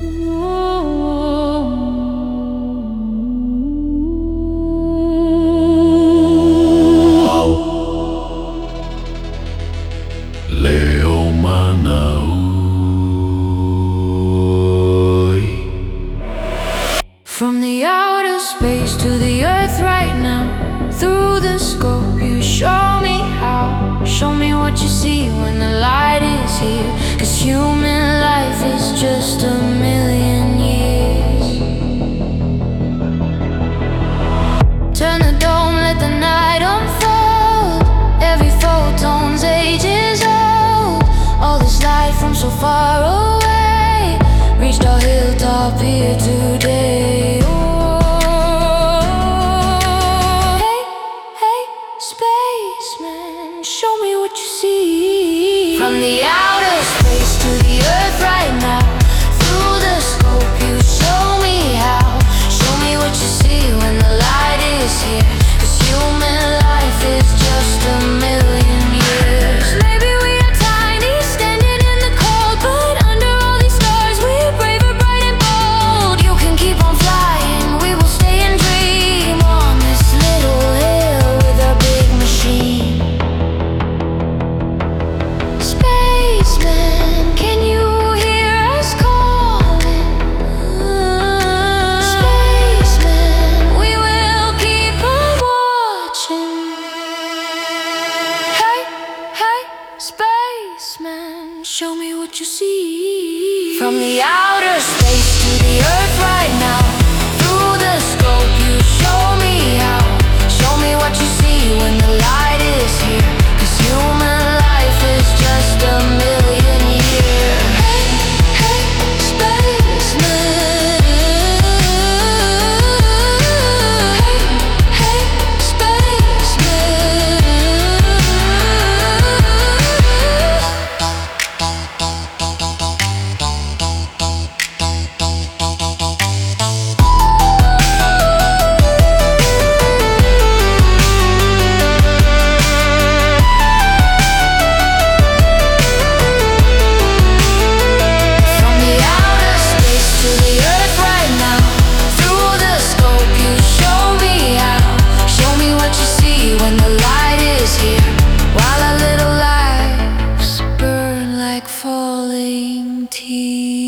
Leo Manaui. From the outer space to the earth right now, through the scope you show me how. Show me what you see when the light is here, 'cause human life is just a million years. Turn the dome, let the night unfold. Every photon's ages old. All this light from so far away reached our hilltop here today. Spaceman, show me what you see. From the outer space to the earth right now, through the scope you show me how. Show me what you see when the light is here, 'cause human life is just a million years. Maybe we are tiny, standing in the cold, but under all these stars we're braver, bright and bold. You can keep on flying, we will stay and dream on this little hill with our big machine. Spaceman, can you hear us calling? Spaceman, we will keep on watching. Hey, hey, spaceman, show me what you see. From the outer space to the earth right now, through the scope you show me how. Show me what you see when the light is here, 'cause human life is just a million years. Hey, hey, spaceman. Hey, hey, spaceman. From the outer space to the earth right now, through the scope you show me how. Show me what you see when the light is here, while our little lives burn like falling tears.